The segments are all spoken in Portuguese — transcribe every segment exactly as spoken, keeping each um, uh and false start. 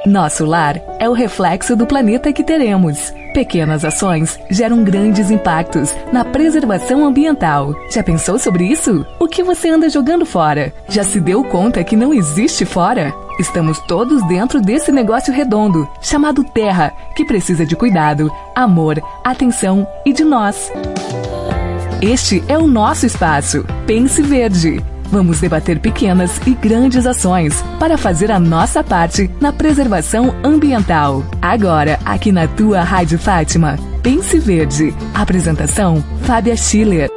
Nosso lar é o reflexo do planeta que teremos. Pequenas ações geram grandes impactos na preservação ambiental. Já pensou sobre isso? O que você anda jogando fora? Já se deu conta que não existe fora? Estamos todos dentro desse negócio redondo, chamado Terra, que precisa de cuidado, amor, atenção e de nós. Este é o nosso espaço. Pense Verde. Vamos debater pequenas e grandes ações para fazer a nossa parte na preservação ambiental. Agora, aqui na tua Rádio Fátima. Pense Verde. Apresentação, Fábia Schiller.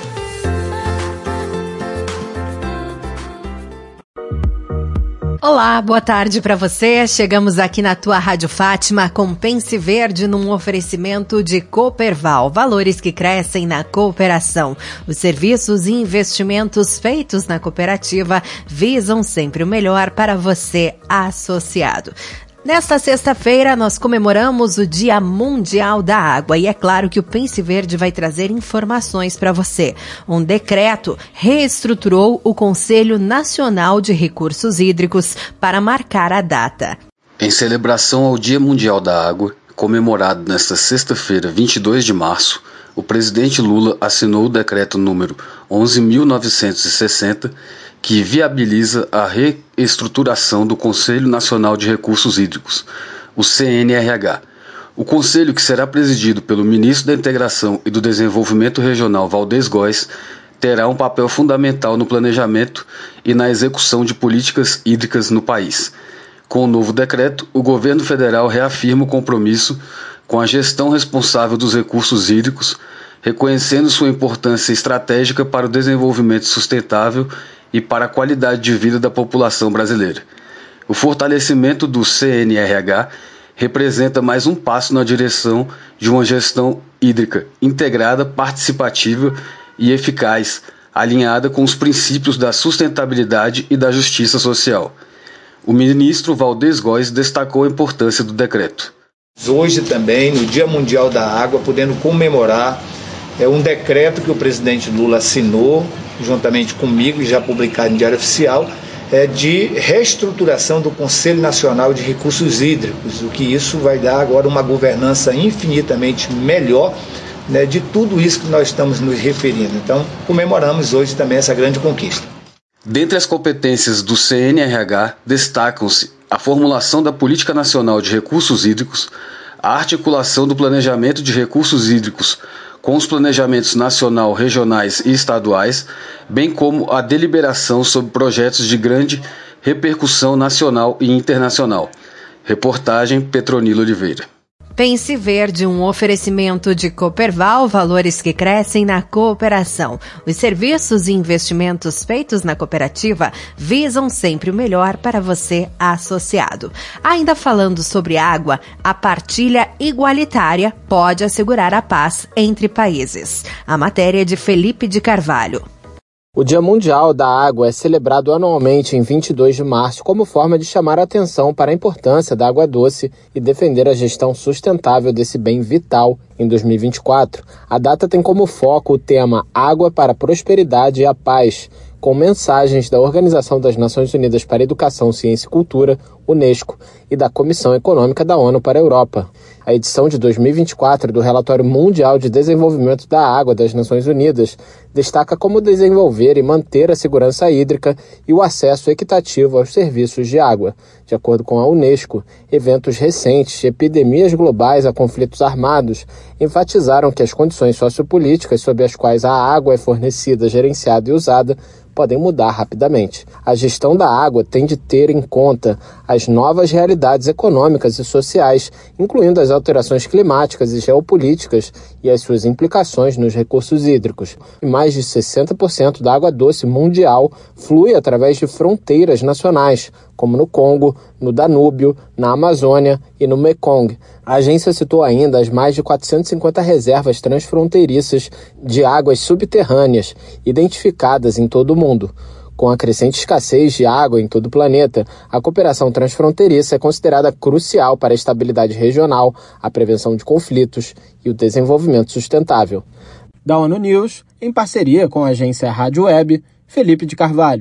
Olá, boa tarde para você. Chegamos aqui na tua Rádio Fátima com Pense Verde num oferecimento de Cooperval, valores que crescem na cooperação. Os serviços e investimentos feitos na cooperativa visam sempre o melhor para você, associado. Nesta sexta-feira, nós comemoramos o Dia Mundial da Água e é claro que o Pense Verde vai trazer informações para você. Um decreto reestruturou o Conselho Nacional de Recursos Hídricos para marcar a data. Em celebração ao Dia Mundial da Água, comemorado nesta sexta-feira, vinte e dois de março, o presidente Lula assinou o decreto número onze mil novecentos e sessenta, que viabiliza a reestruturação do Conselho Nacional de Recursos Hídricos, o C N R H. O Conselho, que será presidido pelo ministro da Integração e do Desenvolvimento Regional, Valdez Góes, terá um papel fundamental no planejamento e na execução de políticas hídricas no país. Com o novo decreto, o governo federal reafirma o compromisso com a gestão responsável dos recursos hídricos, reconhecendo sua importância estratégica para o desenvolvimento sustentável e para a qualidade de vida da população brasileira. O fortalecimento do C N R H representa mais um passo na direção de uma gestão hídrica integrada, participativa e eficaz, alinhada com os princípios da sustentabilidade e da justiça social. O ministro Valdez Góes destacou a importância do decreto. Hoje também, no Dia Mundial da Água, podendo comemorar é um decreto que o presidente Lula assinou, juntamente comigo, e já publicado em Diário Oficial, é de reestruturação do Conselho Nacional de Recursos Hídricos, o que isso vai dar agora uma governança infinitamente melhor, né, de tudo isso que nós estamos nos referindo. Então, comemoramos hoje também essa grande conquista. Dentre as competências do C N R H, destacam-se a formulação da Política Nacional de Recursos Hídricos, a articulação do planejamento de recursos hídricos com os planejamentos nacional, regionais e estaduais, bem como a deliberação sobre projetos de grande repercussão nacional e internacional. Reportagem Petronila Oliveira. Pense Verde, um oferecimento de Cooperval, valores que crescem na cooperação. Os serviços e investimentos feitos na cooperativa visam sempre o melhor para você, associado. Ainda falando sobre água, a partilha igualitária pode assegurar a paz entre países. A matéria é de Felipe de Carvalho. O Dia Mundial da Água é celebrado anualmente em vinte e dois de março como forma de chamar a atenção para a importância da água doce e defender a gestão sustentável desse bem vital. Em dois mil e vinte e quatro, a data tem como foco o tema Água para a Prosperidade e a Paz, com mensagens da Organização das Nações Unidas para a Educação, Ciência e Cultura, Unesco, e da Comissão Econômica da ONU para a Europa. A edição de dois mil e vinte e quatro do Relatório Mundial de Desenvolvimento da Água das Nações Unidas destaca como desenvolver e manter a segurança hídrica e o acesso equitativo aos serviços de água. De acordo com a Unesco, eventos recentes, epidemias globais a conflitos armados, enfatizaram que as condições sociopolíticas sob as quais a água é fornecida, gerenciada e usada podem mudar rapidamente. A gestão da água tem de ter em conta as novas realidades econômicas e sociais, incluindo as alterações climáticas e geopolíticas e as suas implicações nos recursos hídricos. E mais de sessenta por cento da água doce mundial flui através de fronteiras nacionais, como no Congo, no Danúbio, na Amazônia e no Mekong. A agência citou ainda as mais de quatrocentas e cinquenta reservas transfronteiriças de águas subterrâneas identificadas em todo o mundo. Com a crescente escassez de água em todo o planeta, a cooperação transfronteiriça é considerada crucial para a estabilidade regional, a prevenção de conflitos e o desenvolvimento sustentável. Da ONU News, em parceria com a agência Rádio Web, Felipe de Carvalho.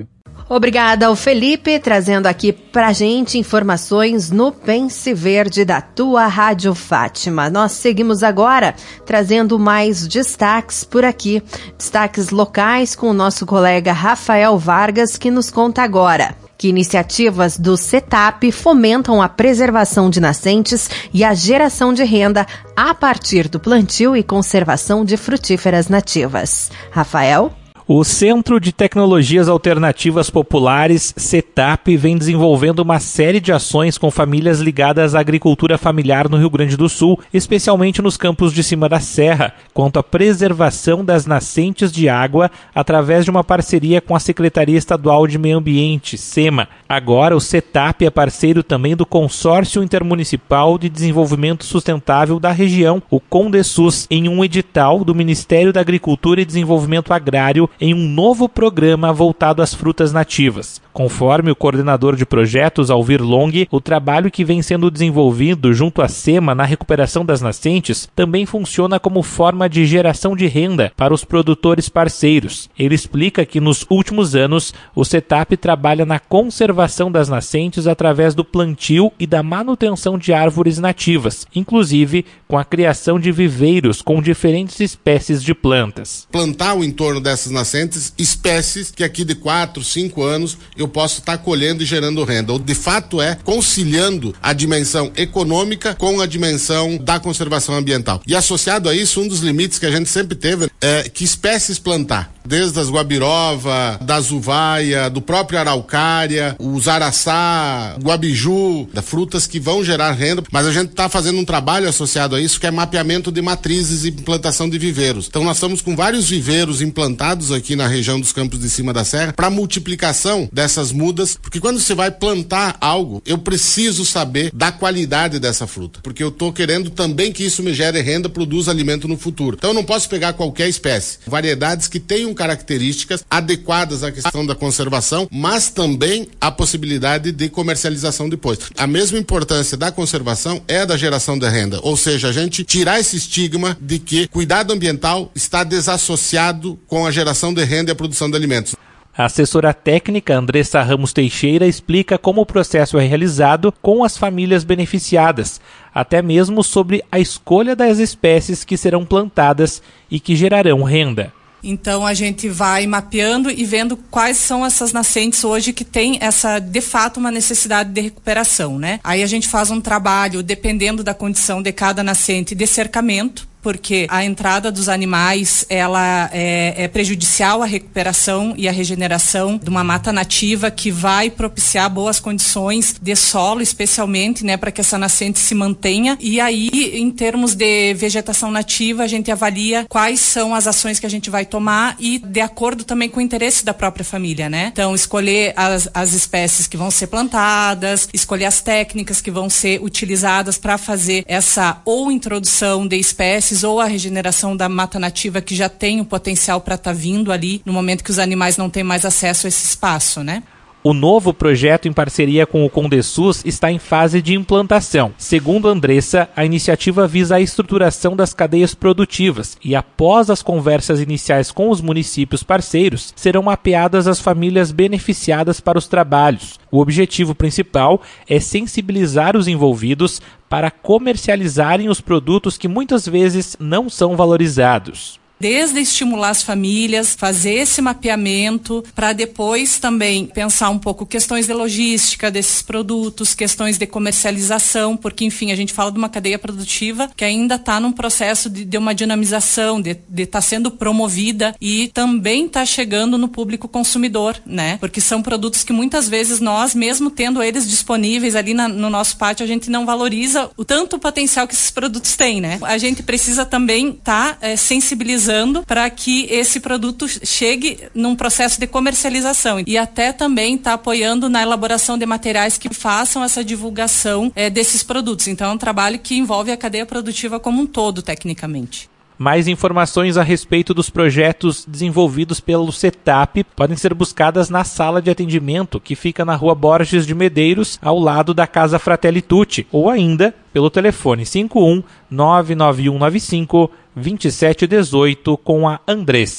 Obrigada ao Felipe, trazendo aqui pra gente informações no Pense Verde da tua Rádio Fátima. Nós seguimos agora trazendo mais destaques por aqui. Destaques locais com o nosso colega Rafael Vargas, que nos conta agora que iniciativas do CETAP fomentam a preservação de nascentes e a geração de renda a partir do plantio e conservação de frutíferas nativas. Rafael? O Centro de Tecnologias Alternativas Populares, CETAP, vem desenvolvendo uma série de ações com famílias ligadas à agricultura familiar no Rio Grande do Sul, especialmente nos campos de cima da serra, quanto à preservação das nascentes de água através de uma parceria com a Secretaria Estadual de Meio Ambiente, SEMA. Agora, o CETAP é parceiro também do Consórcio Intermunicipal de Desenvolvimento Sustentável da região, o CONDESUS, em um edital do Ministério da Agricultura e Desenvolvimento Agrário em um novo programa voltado às frutas nativas. Conforme o coordenador de projetos, Alvir Long, o trabalho que vem sendo desenvolvido junto à SEMA na recuperação das nascentes também funciona como forma de geração de renda para os produtores parceiros. Ele explica que nos últimos anos o CETAP trabalha na conservação das nascentes através do plantio e da manutenção de árvores nativas, inclusive com a criação de viveiros com diferentes espécies de plantas. Plantar o entorno dessas nascentes espécies que aqui de quatro, cinco anos eu posso estar colhendo e gerando renda. Ou de fato é conciliando a dimensão econômica com a dimensão da conservação ambiental. E associado a isso, um dos limites que a gente sempre teve é que espécies plantar. Desde as guabirova, da zuvaia, do próprio araucária, os araçá, guabiju, da frutas que vão gerar renda, mas a gente está fazendo um trabalho associado a isso que é mapeamento de matrizes e implantação de viveiros. Então nós estamos com vários viveiros implantados aqui na região dos campos de cima da serra para multiplicação dessas mudas, porque quando você vai plantar algo, eu preciso saber da qualidade dessa fruta, porque eu estou querendo também que isso me gere renda, produza alimento no futuro. Então eu não posso pegar qualquer espécie, variedades que tenham características adequadas à questão da conservação, mas também a possibilidade de comercialização depois. A mesma importância da conservação é a da geração de renda, ou seja, a gente tirar esse estigma de que cuidado ambiental está desassociado com a geração de renda e a produção de alimentos. A assessora técnica Andressa Ramos Teixeira explica como o processo é realizado com as famílias beneficiadas, até mesmo sobre a escolha das espécies que serão plantadas e que gerarão renda. Então a gente vai mapeando e vendo quais são essas nascentes hoje que tem essa, de fato, uma necessidade de recuperação, né? Aí a gente faz um trabalho, dependendo da condição de cada nascente, de cercamento, porque a entrada dos animais ela é, é prejudicial à recuperação e à regeneração de uma mata nativa que vai propiciar boas condições de solo, especialmente, né, para que essa nascente se mantenha. E aí, em termos de vegetação nativa, a gente avalia quais são as ações que a gente vai tomar e de acordo também com o interesse da própria família, né? Então, escolher as, as espécies que vão ser plantadas, escolher as técnicas que vão ser utilizadas para fazer essa ou introdução de espécies ou a regeneração da mata nativa que já tem o potencial para estar tá vindo ali no momento que os animais não têm mais acesso a esse espaço, né? O novo projeto em parceria com o CONDESUS está em fase de implantação. Segundo Andressa, a iniciativa visa a estruturação das cadeias produtivas e, após as conversas iniciais com os municípios parceiros, serão mapeadas as famílias beneficiadas para os trabalhos. O objetivo principal é sensibilizar os envolvidos para comercializarem os produtos que muitas vezes não são valorizados. Desde estimular as famílias, fazer esse mapeamento, para depois também pensar um pouco questões de logística desses produtos, questões de comercialização, porque, enfim, a gente fala de uma cadeia produtiva que ainda está num processo de, de uma dinamização, de estar tá sendo promovida e também está chegando no público consumidor, né? Porque são produtos que muitas vezes nós, mesmo tendo eles disponíveis ali na, no nosso pátio, a gente não valoriza o tanto potencial que esses produtos têm, né? A gente precisa também estar tá, é, sensibilizando para que esse produto chegue num processo de comercialização e até também está apoiando na elaboração de materiais que façam essa divulgação é, desses produtos. Então é um trabalho que envolve a cadeia produtiva como um todo, tecnicamente. Mais informações a respeito dos projetos desenvolvidos pelo CETAP podem ser buscadas na sala de atendimento que fica na Rua Borges de Medeiros, ao lado da Casa Fratelli Tutti, ou ainda pelo telefone cinco um nove nove um nove cinco dois sete um oito com a Andressa.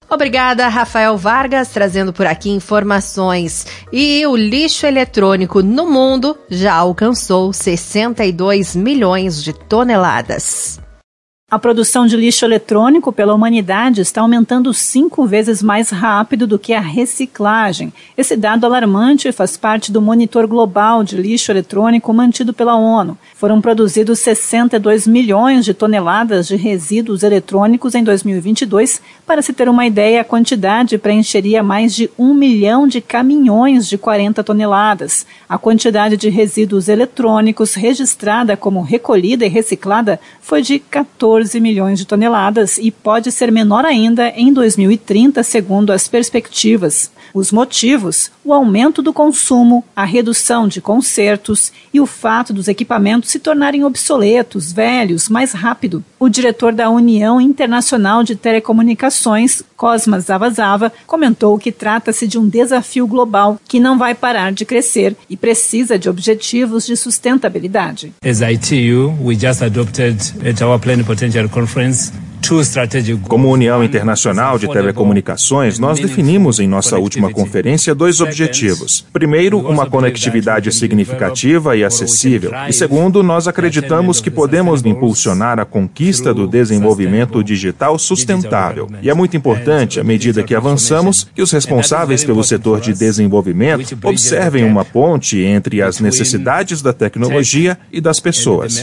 Obrigada, Rafael Vargas, trazendo por aqui informações. E o lixo eletrônico no mundo já alcançou sessenta e dois milhões de toneladas. A produção de lixo eletrônico pela humanidade está aumentando cinco vezes mais rápido do que a reciclagem. Esse dado alarmante faz parte do monitor global de lixo eletrônico mantido pela ONU. Foram produzidos sessenta e dois milhões de toneladas de resíduos eletrônicos em dois mil e vinte e dois. Para se ter uma ideia, a quantidade preencheria mais de um milhão de caminhões de quarenta toneladas. A quantidade de resíduos eletrônicos registrada como recolhida e reciclada foi de quatorze milhões de toneladas e pode ser menor ainda em dois mil e trinta, segundo as perspectivas. Os motivos: o aumento do consumo, a redução de consertos e o fato dos equipamentos se tornarem obsoletos, velhos, mais rápido. O diretor da União Internacional de Telecomunicações, Cosmas Zavazava, comentou que trata-se de um desafio global que não vai parar de crescer e precisa de objetivos de sustentabilidade. As I T U, we just adopted at our Plenipotentiary Conference Como União Internacional de Telecomunicações, nós definimos em nossa última conferência dois objetivos. Primeiro, uma conectividade significativa e acessível. E segundo, nós acreditamos que podemos impulsionar a conquista do desenvolvimento digital sustentável. E é muito importante, à medida que avançamos, que os responsáveis pelo setor de desenvolvimento observem uma ponte entre as necessidades da tecnologia e das pessoas.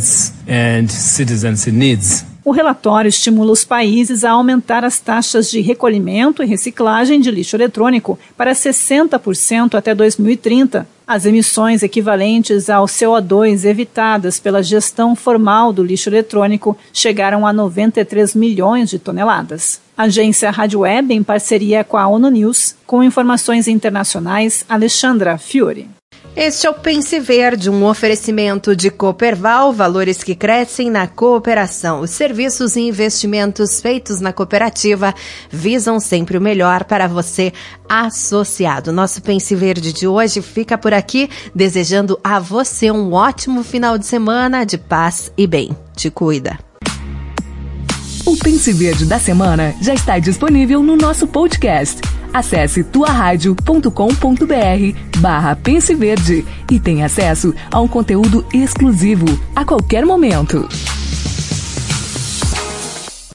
O relatório estimula os países a aumentar as taxas de recolhimento e reciclagem de lixo eletrônico para sessenta por cento até dois mil e trinta. As emissões equivalentes ao C O dois evitadas pela gestão formal do lixo eletrônico chegaram a noventa e três milhões de toneladas. Agência Rádio Web, em parceria com a ONU News, com informações internacionais, Alexandra Fiore. Este é o Pense Verde, um oferecimento de Cooperval, valores que crescem na cooperação. Os serviços e investimentos feitos na cooperativa visam sempre o melhor para você, associado. Nosso Pense Verde de hoje fica por aqui, desejando a você um ótimo final de semana de paz e bem. Te cuida. O Pense Verde da semana já está disponível no nosso podcast. Acesse tuaradio.com.br barra Pense Verde e tenha acesso a um conteúdo exclusivo a qualquer momento.